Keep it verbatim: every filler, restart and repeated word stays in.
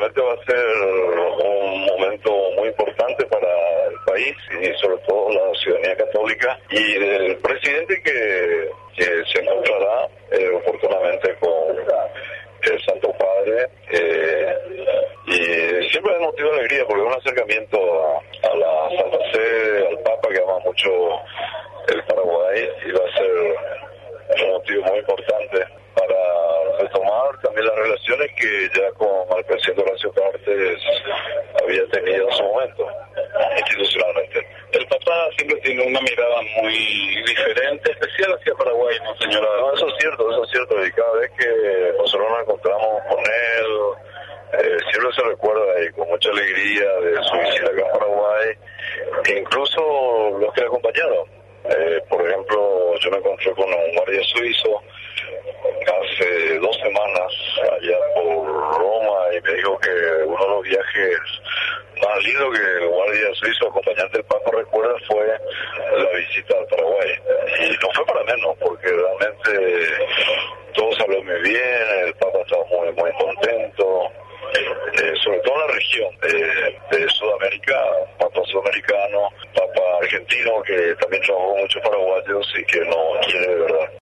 realmente va a ser un momento muy importante para el país y sobre todo la ciudadanía católica y del presidente que, que se encontrará eh, oportunamente con el Santo Padre eh, y siempre es motivo de alegría porque es un acercamiento a, a la Santa Sede, al Papa que ama mucho el Paraguay y va a ser un motivo muy importante para retomar también las relaciones que ya con el presidente Horacio Cartes había tenido en su momento, institucionalmente. El Papa siempre tiene una mirada muy diferente, especial hacia Paraguay, ¿no, señora? No, eso es cierto, eso es cierto, y cada vez que nosotros nos encontramos con él, eh, siempre se recuerda y con mucha alegría de su visita acá a Paraguay, incluso los que le acompañaron. Eh, por ejemplo, yo me encontré con un guardia suizo hace dos semanas allá por Roma y me dijo que uno de los viajes más lindos que el guardia suizo acompañante del Papa recuerda fue la visita al Paraguay. Y no fue para menos, porque realmente todo salió muy bien, el Papa estaba muy, muy contento. Eh, sobre todo en la región de, de Sudamérica, Papa sudamericano, Papa argentino que también trabajó mucho paraguayos y que no quiere de verdad.